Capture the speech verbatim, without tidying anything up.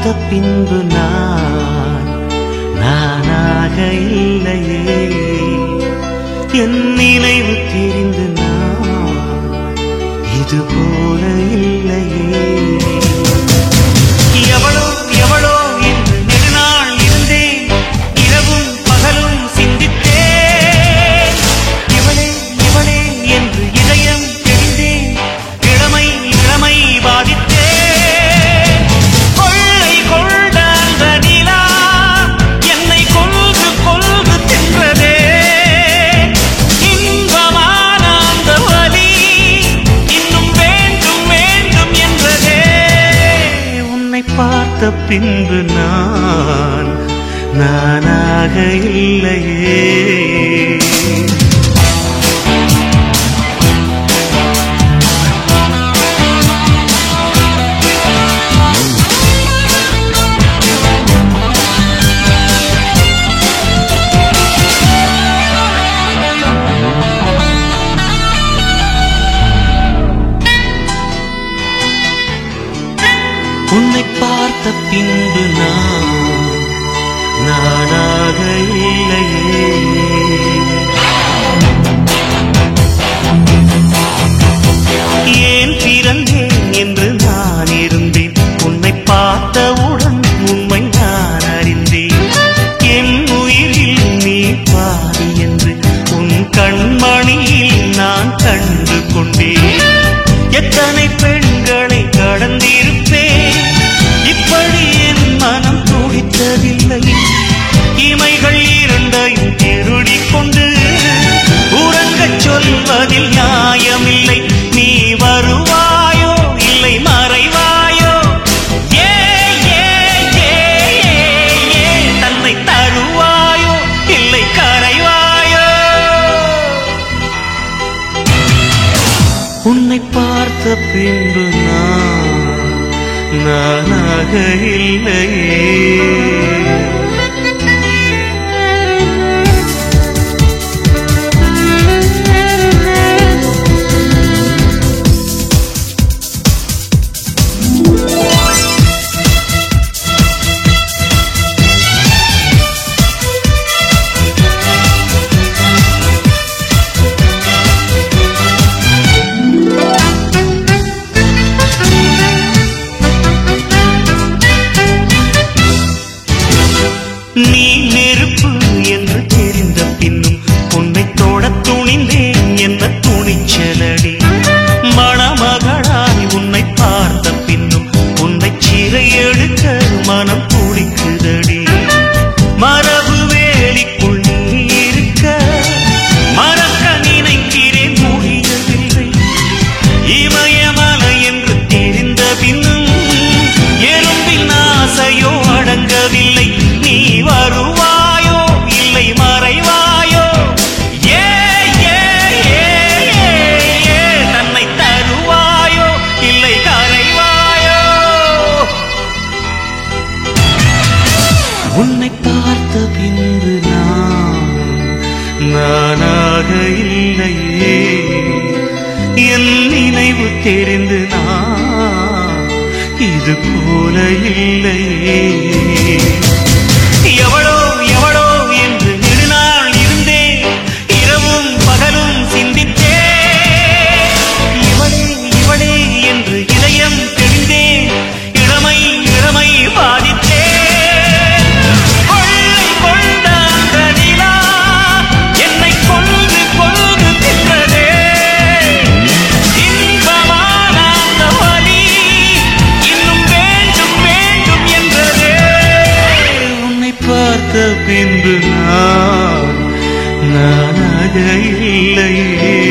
பார்த்த பின்பு நான் நானாக இல்லையே, என் நினைவு தெரிந்து நான் இது போல இல்லையே. எவளோ எவளோ என்று நெடுநாள் இருந்தேன், இரவும் பகலும் சிந்தித்தேன். இவளே இவளே என்று இதயம் தெரிந்தேன், இளமை இளமை பாதித்தேன். கொள்ளை கொண்ட அந்த நிலா என்னை கொல்கு கொல்கு தின்றதே. இன்பமான அந்த வலி இன்னும் வேண்டும் வேண்டும் என்றதே. உன்னை பார்த்த பின்பு நான் நானாக இல்லையே. உன்னை பார்த்த பின்பு நான் நானாக இல்லையே. ஏன் பிறந்தேன் என்று நான் இருந்தேன், உன்னை பார்த்தவுடன் உண்மை நான் அறிந்தேன். என் உயிரில் நீ பாதி என்று உன் கண்மணியில் நான் கண்டு கொண்டேன். எத்தனை பெண்களை கடந்திருப்பேன், இப்படி என் மனம் துடித்ததில்லை. இமைகள் இரண்டையும் திருடிக் கொண்டு உறங்கச் சொல்வதில் நியாயமில்லை. நீ வருவாயோ இல்லை மறைவாயோ, ஏ ஏ ஏ ஏ தன்னை தருவாயோ இல்லை கரைவாயோ. உன்னை பார்த்த பின்பு நான் நானாக இல்லையே. நீ நெருப்பு என்று தெரிந்த பின்னும் உன்னை தொட துணிந்தேன் என்ன துணிச்சலடி. மணமகளாய் உன்னை பார்த்த பின்னும் உன்னை சிறை எடுக்க மனம் துடிக்குதடி. மரபு வேலிக்குள் நீ இருக்க மறக்க நினைக்கிறேன், முடியவில்லை. இமயமலை என்று தெரிந்த பின்னும் எறும்பின் ஆசையோ அடங்கவில்லை. நீ வருவாயோ இல்லை மறைவாயோ, ஏ ஏ ஏ ஏ தன்னை தருவாயோ இல்லை கரைவாயோ. உன்னை பார்த்த பின்பு நான் நானாக இல்லையே. என் நினைவு தெரிந்து நான் இது போல இல்லையே. எவளோ எவளோ என்று நெடுநாள் இருந்தேன், இரவும் பகலும் சிந்தித்தேன். இவளே இவளே என்று இதயம் தெரிந்தேன், இளமை இளமை பாதித்தேன். கொள்ளை கொண்ட அந்த நிலா என்னை கொல்கு கொல்கு தின்றதே. இன்பமான அந்த வலி இன்னும் வேண்டும் வேண்டும் என்றதே. உன்னை பார்த்த பின்பு நான் நானாக இல்லையே.